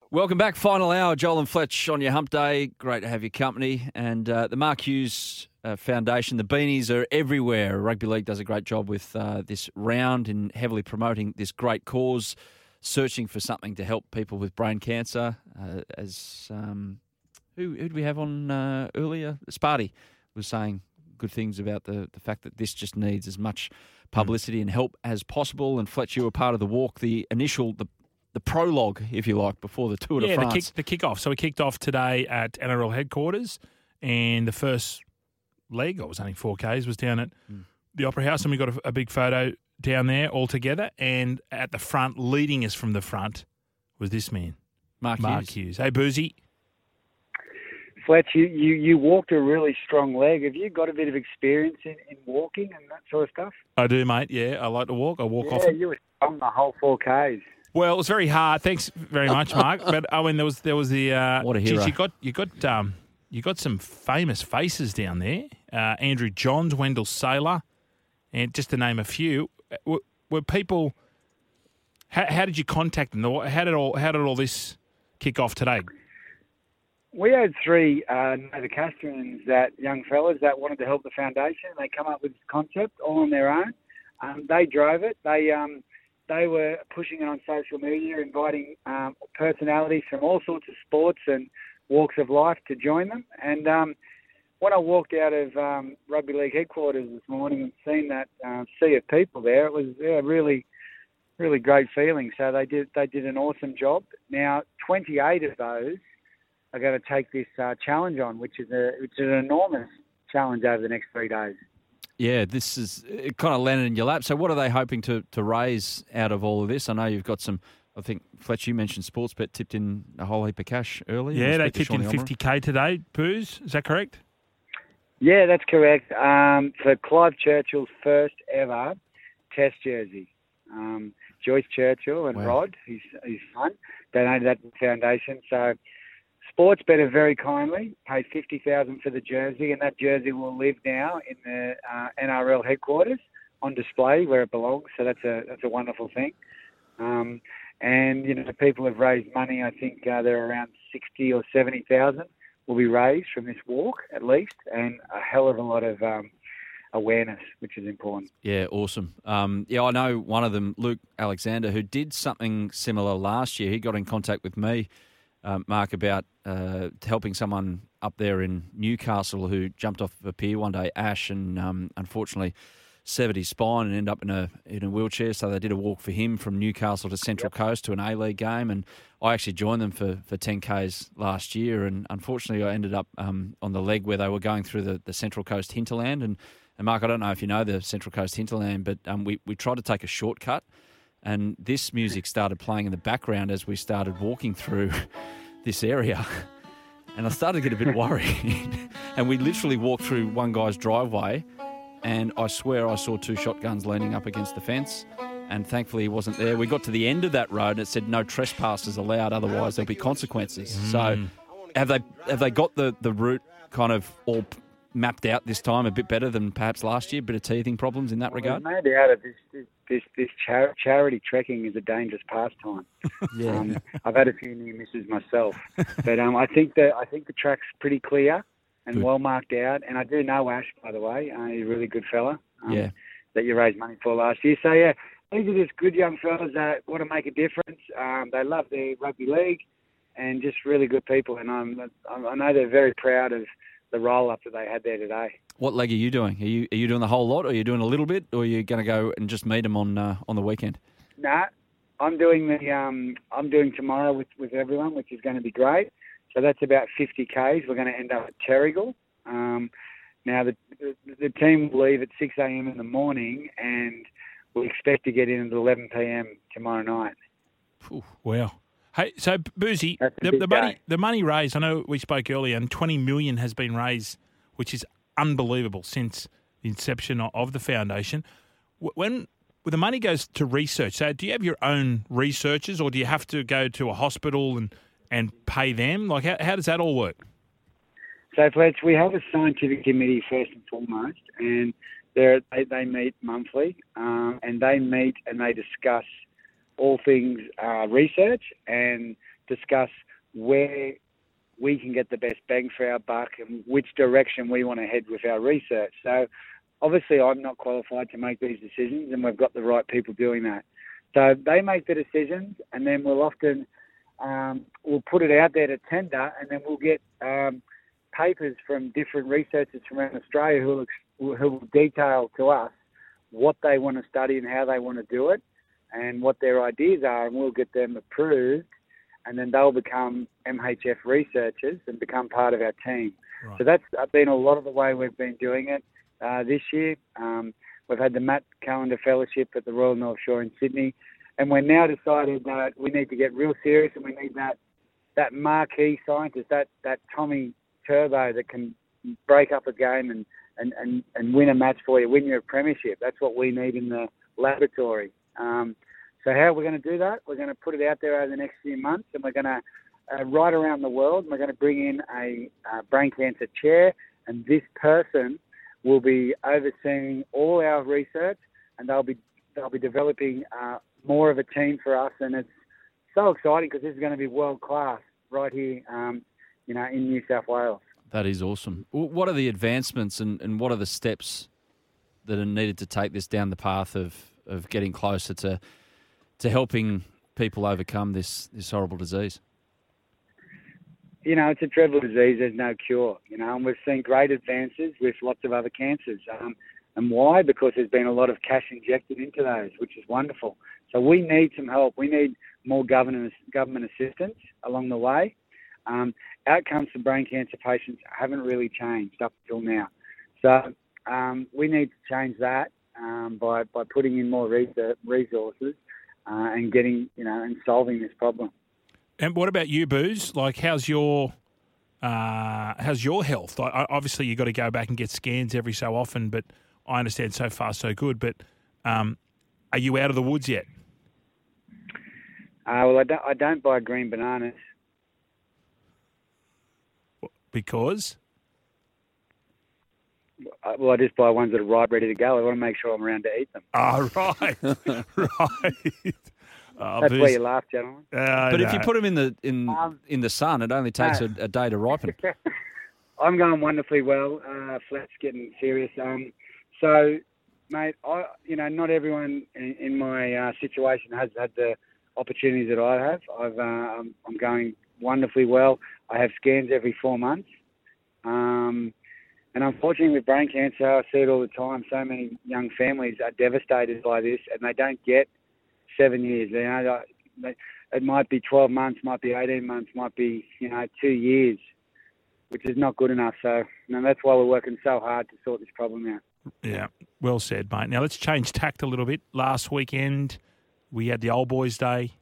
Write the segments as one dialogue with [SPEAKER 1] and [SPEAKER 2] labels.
[SPEAKER 1] Welcome back. Final hour, Joel and Fletch on your hump day. Great to have your company. And the Mark Hughes Foundation, the beanies are everywhere. Rugby League does a great job with this round in heavily promoting this great cause, searching for something to help people with brain cancer. Who did we have on earlier? Sparty was saying good things about the fact that this just needs as much publicity and help as possible. And Fletch, you were part of the walk, the prologue, if you like, before the Tour de France.
[SPEAKER 2] Yeah, the kick-off. So we kicked off today at NRL headquarters, and the first leg, it was only 4Ks, was down at the Opera House, and we got a big photo down there all together. And at the front, leading us from the front, was this man,
[SPEAKER 1] Mark
[SPEAKER 2] Hughes. Hey, Boozy.
[SPEAKER 3] Fletch, you walked a really strong leg. Have you got a bit of experience in walking and that sort of stuff?
[SPEAKER 2] I do, mate. Yeah, I like to walk. I walk often.
[SPEAKER 3] Yeah, you were strong the whole 4Ks.
[SPEAKER 2] Well, it was very hard. Thanks very much, Mark. But I mean, there was the
[SPEAKER 1] what a hero.
[SPEAKER 2] You got some famous faces down there. Andrew Johns, Wendell Saylor, and just to name a few. Were people? How did you contact them? How did all this kick off today?
[SPEAKER 3] We had three Novocastrians, that young fellas that wanted to help the foundation. They come up with this concept all on their own. They drove it. They were pushing it on social media, inviting personalities from all sorts of sports and walks of life to join them. And when I walked out of Rugby League headquarters this morning and seen that sea of people there, it was really, really great feeling. So they did an awesome job. Now, 28 of those are going to take this challenge on, which is an enormous challenge over the next 3 days.
[SPEAKER 1] Yeah, it kind of landed in your lap. So what are they hoping to raise out of all of this? I know you've got some, I think, Fletch, you mentioned Sportsbet tipped in a whole heap of cash earlier.
[SPEAKER 2] Yeah, they tipped in $50K today, Booze. Is that correct?
[SPEAKER 3] Yeah, that's correct. For Clive Churchill's first ever Test jersey. Joyce Churchill and Rod, his son, donated that to the foundation. So Sportsbet are very kindly paid $50,000 for the jersey, and that jersey will live now in the NRL headquarters on display where it belongs. So that's a wonderful thing. And people have raised money. I think they're around 60 or 70,000 will be raised from this walk at least, and a hell of a lot of awareness, which is important.
[SPEAKER 1] Yeah, awesome. I know one of them, Luke Alexander, who did something similar last year. He got in contact with me, Mark, about helping someone up there in Newcastle who jumped off a pier one day, Ash, and unfortunately severed his spine and ended up in a wheelchair. So they did a walk for him from Newcastle to Central Coast to an A-League game, and I actually joined them for 10Ks last year, and unfortunately I ended up on the leg where they were going through the Central Coast hinterland. And Mark, I don't know if you know the Central Coast hinterland, but we tried to take a shortcut, and this music started playing in the background as we started walking through this area. And I started to get a bit worried. And we literally walked through one guy's driveway, and I swear I saw 2 shotguns leaning up against the fence, and thankfully he wasn't there. We got to the end of that road and it said no trespassers allowed, otherwise there'll be consequences. So have they got the route kind of all mapped out this time a bit better than perhaps last year? A bit of teething problems in that regard?
[SPEAKER 3] No doubt of this charity trekking is a dangerous pastime.
[SPEAKER 1] Yeah.
[SPEAKER 3] I've had a few near misses myself, but I think the track's pretty clear and well marked out. And I do know Ash, by the way. He's a really good fella that you raised money for last year. So yeah, these are just good young fellas that want to make a difference. They love their rugby league and just really good people. And I know they're very proud of the roll-up that they had there today.
[SPEAKER 1] What leg are you doing? Are you doing the whole lot, or are you doing a little bit, or are you going to go and just meet them on the weekend?
[SPEAKER 3] No, I'm doing tomorrow with everyone, which is going to be great. So that's about 50 Ks. We're going to end up at Terrigal. Now the team will leave at 6 a.m. in the morning, and we expect to get in at 11 p.m. tomorrow night.
[SPEAKER 2] Ooh, wow. Hey, so Boozy, the money raised, I know we spoke earlier, and $20 million has been raised, which is unbelievable since the inception of the foundation. When the money goes to research, so do you have your own researchers, or do you have to go to a hospital and pay them? Like, how does that all work?
[SPEAKER 3] So, Fletch, we have a scientific committee first and foremost, and they meet monthly, and they meet and they discuss all things research and discuss where we can get the best bang for our buck and which direction we want to head with our research. So obviously I'm not qualified to make these decisions, and we've got the right people doing that. So they make the decisions, and then we'll often we'll put it out there to tender, and then we'll get papers from different researchers from around Australia who will detail to us what they want to study and how they want to do it and what their ideas are, and we'll get them approved, and then they'll become MHF researchers and become part of our team. Right. So that's been a lot of the way we've been doing it this year. We've had the Matt Callender Fellowship at the Royal North Shore in Sydney, and we're now decided that we need to get real serious, and we need that marquee scientist, that Tommy Turbo that can break up a game and win a match for you, win you a premiership. That's what we need in the laboratory. So how we're going to do that? We're going to put it out there over the next few months, and we're going to right around the world, and we're going to bring in a brain cancer chair, and this person will be overseeing all our research, and they'll be developing more of a team for us, and it's so exciting because this is going to be world class right here, in New South Wales.
[SPEAKER 1] That is awesome. What are the advancements and what are the steps that are needed to take this down the path of getting closer to helping people overcome this horrible disease?
[SPEAKER 3] It's a dreadful disease. There's no cure, and we've seen great advances with lots of other cancers. And why? Because there's been a lot of cash injected into those, which is wonderful. So we need some help. We need more government assistance along the way. Outcomes for brain cancer patients haven't really changed up till now. So we need to change that by putting in more resources and getting, and solving this problem.
[SPEAKER 2] And what about you, Booze? Like, how's your health? Obviously, you've got to go back and get scans every so often, but I understand so far so good. But are you out of the woods yet?
[SPEAKER 3] Well, I don't buy green bananas.
[SPEAKER 2] Because?
[SPEAKER 3] Well, I just buy ones that are ripe, ready to go. I want to make sure I'm around to eat them.
[SPEAKER 2] Oh, right. Right. Oh,
[SPEAKER 3] that's where you laugh, gentlemen.
[SPEAKER 1] But if you put them in the sun, it only takes a day to ripen.
[SPEAKER 3] I'm going wonderfully well. Flet's getting serious. So, mate, not everyone in my situation has had the opportunities that I have. I'm going wonderfully well. I have scans every 4 months. And unfortunately with brain cancer, I see it all the time. So many young families are devastated by this, and they don't get 7 years. It might be 12 months, might be 18 months, might be 2 years, which is not good enough. So that's why we're working so hard to sort this problem out.
[SPEAKER 2] Yeah, well said, mate. Now let's change tact a little bit. Last weekend we had the Old Boys Day,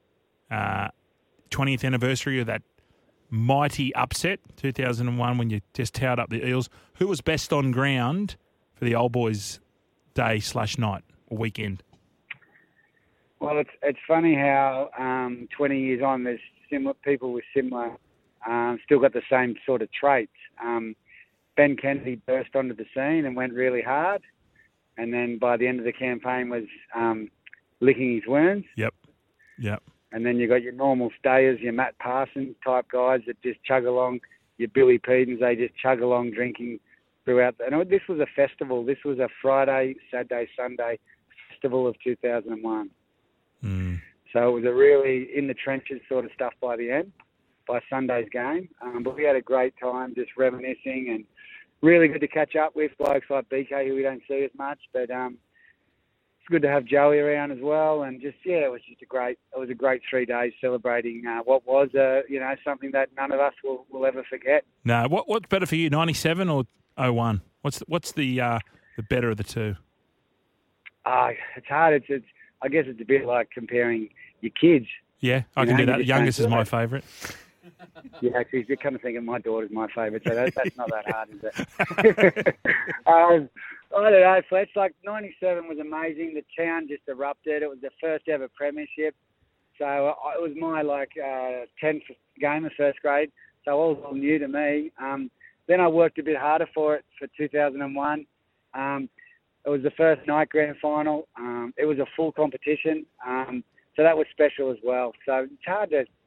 [SPEAKER 2] 20th anniversary of that mighty upset, 2001, when you just towed up the Eels. Who was best on ground for the Old Boys Day / night or weekend?
[SPEAKER 3] Well, it's funny how 20 years on, there's similar people with similar, still got the same sort of traits. Ben Kennedy burst onto the scene and went really hard, and then by the end of the campaign was licking his wounds.
[SPEAKER 2] Yep.
[SPEAKER 3] And then you got your normal stayers, your Matt Parsons type guys that just chug along, your Billy Pedens, they just chug along drinking throughout. And this was a festival. This was a Friday, Saturday, Sunday festival of 2001.
[SPEAKER 2] Mm.
[SPEAKER 3] So it was a really in the trenches sort of stuff by the end, by Sunday's game. But we had a great time just reminiscing, and really good to catch up with blokes like BK who we don't see as much. But it's good to have Joey around as well, and it was a great 3 days celebrating what was something that none of us will ever forget.
[SPEAKER 2] No, what's better for you, 97 or 01? What's the better of the two?
[SPEAKER 3] It's hard. I guess it's a bit like comparing your kids.
[SPEAKER 2] Yeah, I can do that. Youngest is my favourite.
[SPEAKER 3] Yeah, actually, you're kind of thinking my daughter's my favourite, so that's not that hard, is it? I don't know, Fletch. Like 97 was amazing. The town just erupted. It was the first ever premiership, so it was my 10th game of first grade. So it was all new to me. Then I worked a bit harder for it for 2001. It was the first night grand final. It was a full competition, so that was special as well. So it's hard to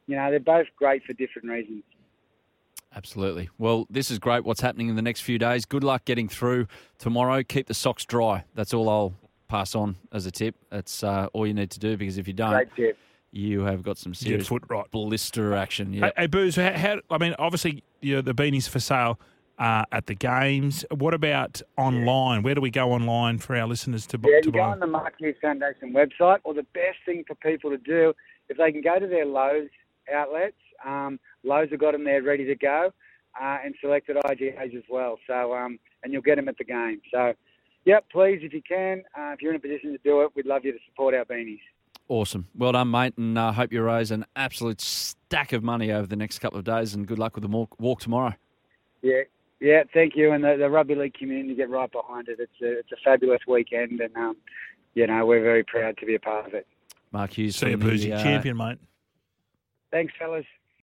[SPEAKER 3] they're both great for different reasons.
[SPEAKER 1] Absolutely. Well, this is great what's happening in the next few days. Good luck getting through tomorrow. Keep the socks dry. That's all I'll pass on as a tip. That's all you need to do, because if you don't,
[SPEAKER 3] Great tip.
[SPEAKER 1] you have got some serious blister action. Yep.
[SPEAKER 2] Hey, Booze, obviously the beanies for sale at the games. What about online? Where do we go online for our listeners to buy?
[SPEAKER 3] You go on the Mark Hughes Foundation website, or the best thing for people to do, if they can go to their Lowe's outlets, Lowe's have got them there ready to go, and selected IGAs as well. So, and you'll get them at the game. So, please, if you can, if you're in a position to do it, we'd love you to support our beanies.
[SPEAKER 1] Awesome. Well done, mate, and I hope you raise an absolute stack of money over the next couple of days, and good luck with the walk tomorrow.
[SPEAKER 3] Yeah, thank you, and the rugby league community get right behind it. It's a fabulous weekend, and we're very proud to be a part of it.
[SPEAKER 1] Mark Hughes.
[SPEAKER 2] See you, Boozy. Champion, mate.
[SPEAKER 3] Thanks, fellas.